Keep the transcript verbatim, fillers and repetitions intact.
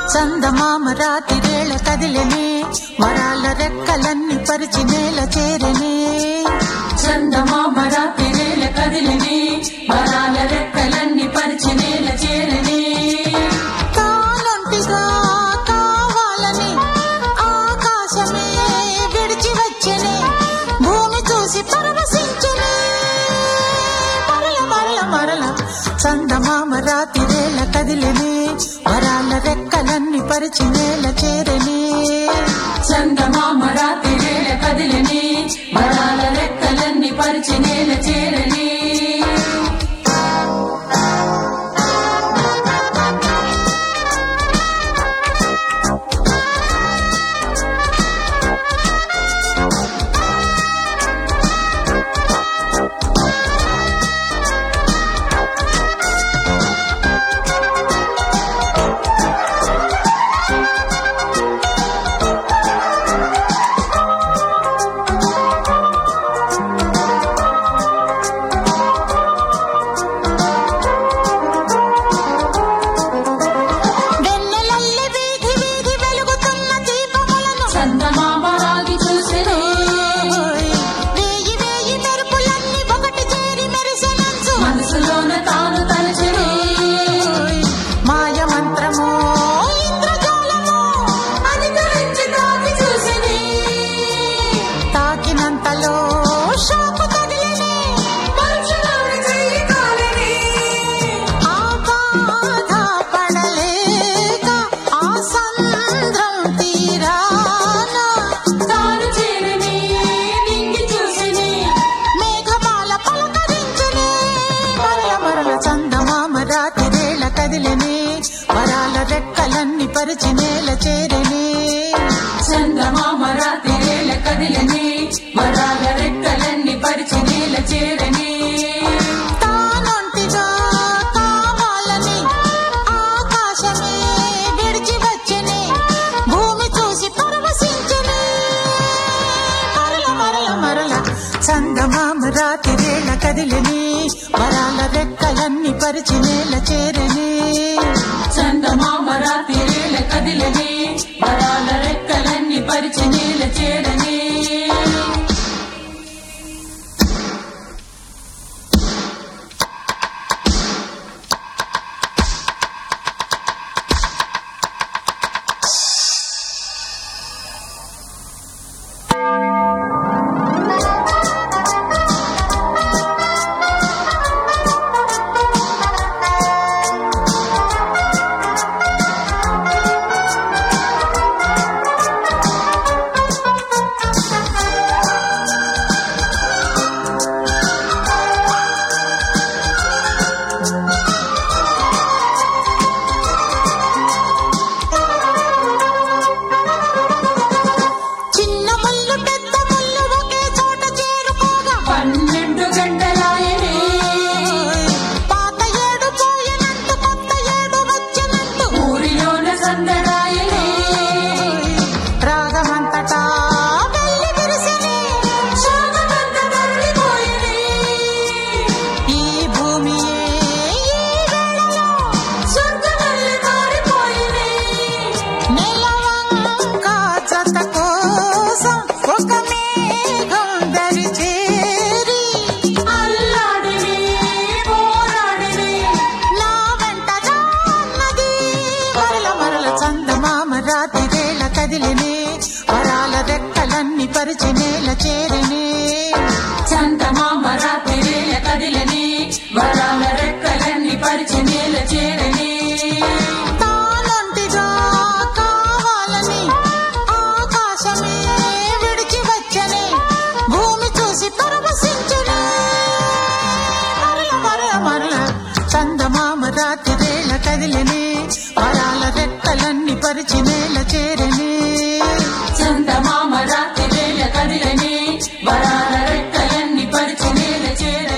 చందమామ రాతి వేళ కదిలెనే, వరాల రెక్కలన్నీ పరిచి నేల చేరనే. చందమామ రాతి వేళ కదిలెనే, వరాల రెక్కలన్నీ పరిచి నేల చేరనే. తానొంటిగా కావాలని ఆకాశమే విడిచి వచ్చెనే, భూమి చూసి పరవశించెనే. మరల మరల మరల చందమామ రాతి వేళ కదిలెనే, వరాల రెక్కలన్నీ పరిచి నేల చేరనే. చందమామ రాతి వేళ కదిలెనే, వరాల రెక్కలన్నీ పరిచి నేల చేరనే. చందమామ రాగి చూసెనే, వేయి వేయి మెరుపులన్నీ ఒకటి చేరి మెరిసెనంచు, మనసులోన తాను తలచెనే. మాయ మంత్రమో ఇంద్రజాలమో అధికరించి తాకి చూసెనే, తాకినంతలో షాకు తగిలినే. మనుషులోని చెయ్యి కాలినే. ఆ బాధ పడలేక ఆ సంద్రం తీరాన తాను చేరనే, నింగి చూసెనే. మేఘమాల పలకరించెనే. మరల మరల చందమామ రాతి వేళ కదిలెనే, వరాల రెక్కలన్నీ పరిచి నేల చేరనే. చందమామ రాతి వేళ కదిలెనే, వరాల రెక్కలన్నీ పరిచి నేల చేరనే. తానొంటిగా కావాలని ఆకాశమే విడిచి వచ్చెనే, భూమి చూసి పరవశించెనే. మరల మరల మరల చందమామ రాతి వేళ కదిలెనే, వరాల రెక్కలన్నీ పరిచి నేల చేరనే. చందమామ రాతి వేళ కదిలెనే, వరాల రెక్కలన్నీ పరిచి నేల చేరనే. చిన్న ముళ్ళు పెద్ద ముళ్ళు ఒకే చోట చేరుకోగా, పన్నెండు గంటలాయనే, పాత ఏడు పోయినట్టు కొత్త ఏడు వచ్చెనంటూ ఊరిలోన సందడాయనే. రాగమంతటా వెళ్ళి విరిసెనే. శోకమంత తరలిపోయెనే. ఈ భూమియే ఈ వేళలో స్వర్గమల్లె కారిపోయెనే. నెలవంక జత కోసం ఒక మేఘం దరి చేరి, అల్లాడినే, పోరాడినే. నా వెంట రాన్నది. మరల మరల చందమామ రాతి వేళ కదిలెనే, వరాల రెక్కలన్నీ పరిచి నేల చేరనే. చందమామ రాత్రి వేళ కదిలెనే, వరాల రెక్కలన్నీ పరిచి నేల చేరనే. తానొంటిగా కావాలని ఆకాశమే విడిచి వచ్చెనే, భూమి చూసి పరవశించెనే. మరల మరల మరల చందమామ రాతి వేళ కదిలెనే, వరాల రెక్కలన్నీ పరిచి నేల చేరనే. చందమామ రాత్రి వేళ కదిలెనే, వరాల రెక్కలన్నీ పరిచి నేల చేరనే.